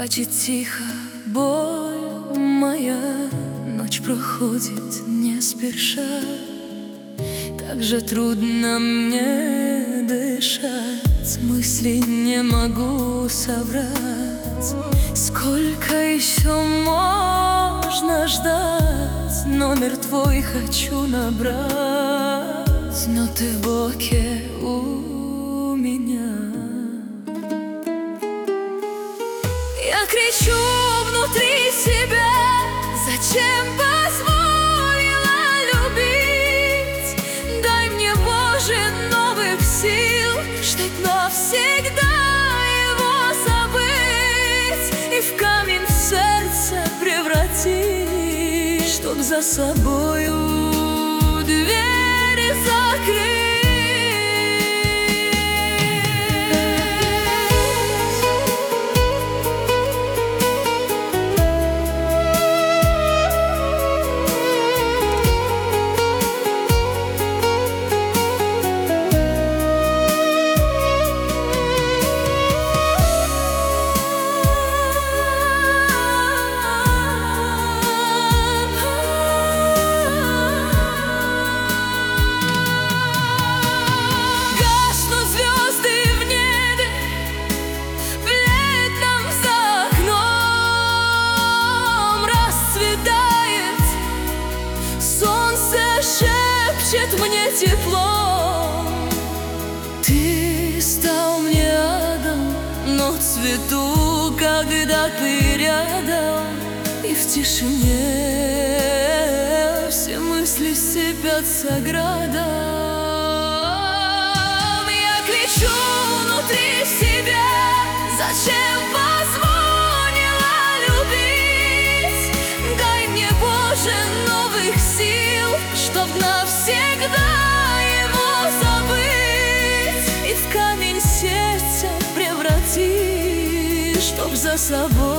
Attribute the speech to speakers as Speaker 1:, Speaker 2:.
Speaker 1: Плачет тихо боль моя, ночь проходит не спеша. Так же трудно мне дышать, мысли не могу соврать. Сколько еще можно ждать? Номер твой хочу набрать, но ты в блоке у меня. Я кричу внутри себя: зачем позволила любить? Дай мне, Боже, новых сил, чтоб навсегда его забыть и в камень в сердце превратить, чтоб за собою двери закрыть. Шепчет мне тепло, ты стал мне адом, но цвету, когда ты рядом. И в тишине все мысли сыпятся градом. Я кричу внутри себя: зачем позволила любить? Дай мне, Боже, новых сил, чтоб навсегда его забыть и в камень сердца превратить, чтоб за собой